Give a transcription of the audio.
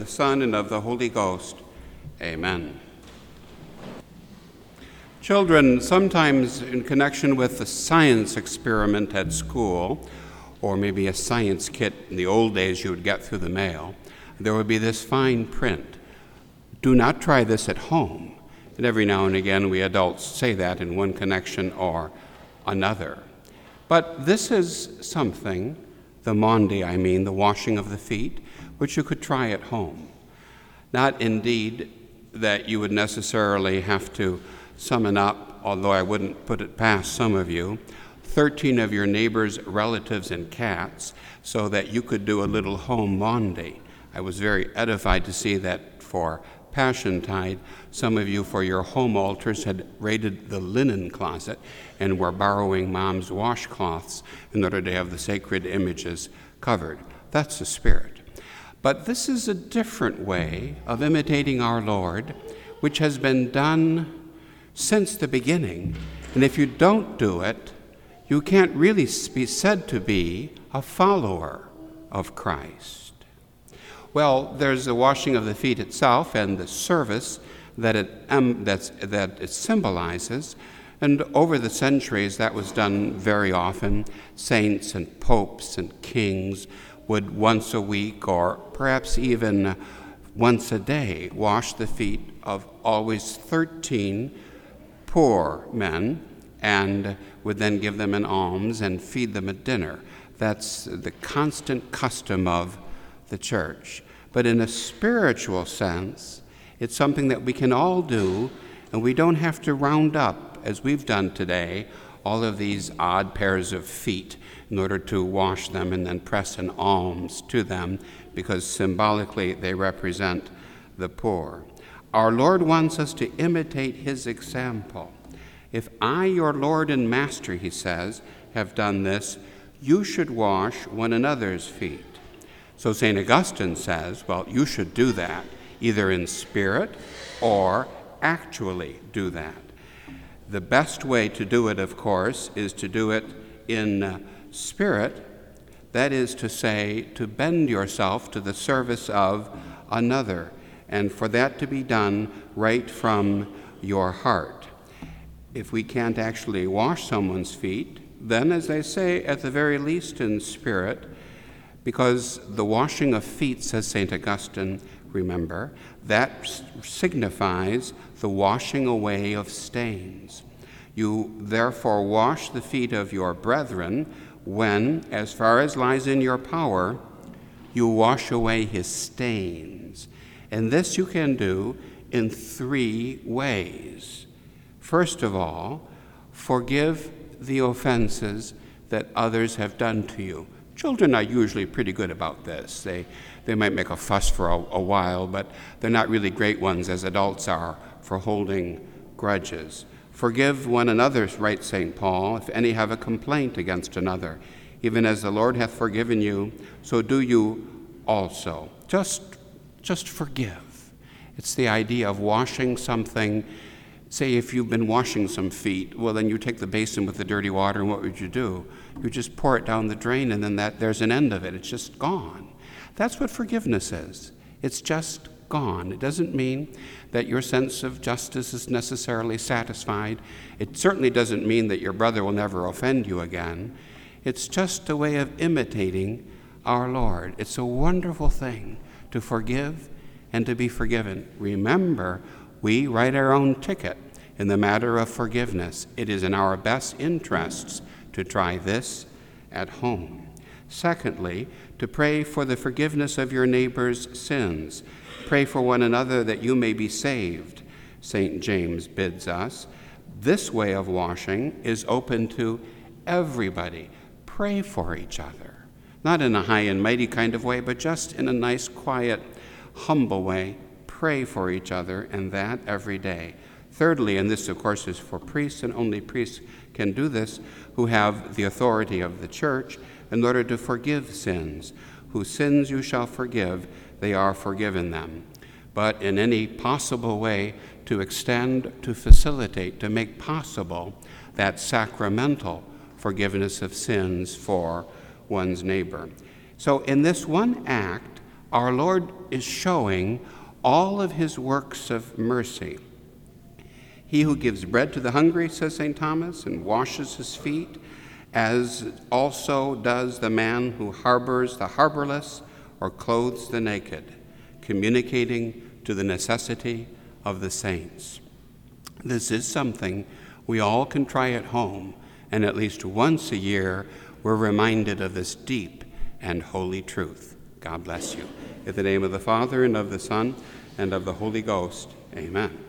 Son, and of the Holy Ghost. Amen. Children, sometimes in connection with a science experiment at school, or maybe a science kit in the old days you would get through the mail, there would be this fine print. Do not try this at home. And every now and again we adults say that in one connection or another. But this is something, the Maundy, the washing of the feet, which you could try at home. Not indeed that you would necessarily have to summon up, although I wouldn't put it past some of you, 13 of your neighbors, relatives, and cats, so that you could do a little home Maundy. I was very edified to see that for Passiontide, some of you for your home altars had raided the linen closet and were borrowing Mom's washcloths in order to have the sacred images covered. That's the spirit. But this is a different way of imitating our Lord, which has been done since the beginning. And if you don't do it, you can't really be said to be a follower of Christ. Well, there's the washing of the feet itself and the service that it symbolizes. And over the centuries, that was done very often. Saints and popes and kings would once a week or perhaps even once a day wash the feet of always 13 poor men and would then give them an alms and feed them a dinner. That's the constant custom of the church. But in a spiritual sense, it's something that we can all do, and we don't have to round up, as we've done today, all of these odd pairs of feet in order to wash them and then press an alms to them, because symbolically they represent the poor. Our Lord wants us to imitate his example. If I, your Lord and Master, he says, have done this, you should wash one another's feet. So St. Augustine says, well, you should do that, either in spirit or actually do that. The best way to do it, of course, is to do it in spirit, that is to say, to bend yourself to the service of another, and for that to be done right from your heart. If we can't actually wash someone's feet, then, as they say, at the very least in spirit, because the washing of feet, says St. Augustine, remember, that signifies the washing away of stains. You therefore wash the feet of your brethren when, as far as lies in your power, you wash away his stains. And this you can do in 3 ways. First of all, forgive the offenses that others have done to you. Children are usually pretty good about this. They might make a fuss for a while, but they're not really great ones as adults are for holding grudges. Forgive one another, writes St. Paul, if any have a complaint against another. Even as the Lord hath forgiven you, so do you also. Just forgive. It's the idea of washing something. Say if you've been washing some feet, well, then you take the basin with the dirty water, and what would you do? You just pour it down the drain, and then there's an end of it. It's just gone. That's what forgiveness is. It's just gone. It doesn't mean that your sense of justice is necessarily satisfied. It certainly doesn't mean that your brother will never offend you again. It's just a way of imitating our Lord. It's a wonderful thing to forgive and to be forgiven. Remember, we write our own ticket in the matter of forgiveness. It is in our best interests to try this at home. Secondly, to pray for the forgiveness of your neighbor's sins. Pray for one another that you may be saved, St. James bids us. This way of washing is open to everybody. Pray for each other, not in a high and mighty kind of way, but just in a nice, quiet, humble way. Pray for each other, and that every day. Thirdly, and this, of course, is for priests, and only priests can do this, who have the authority of the church, in order to forgive sins. Whose sins you shall forgive, they are forgiven them. But in any possible way to extend, to facilitate, to make possible that sacramental forgiveness of sins for one's neighbor. So in this one act our Lord is showing all of his works of mercy. He who gives bread to the hungry, says St. Thomas, and washes his feet, as also does the man who harbors the harborless or clothes the naked, communicating to the necessity of the saints. This is something we all can try at home, and at least once a year we're reminded of this deep and holy truth. God bless you. In the name of the Father, and of the Son, and of the Holy Ghost, amen.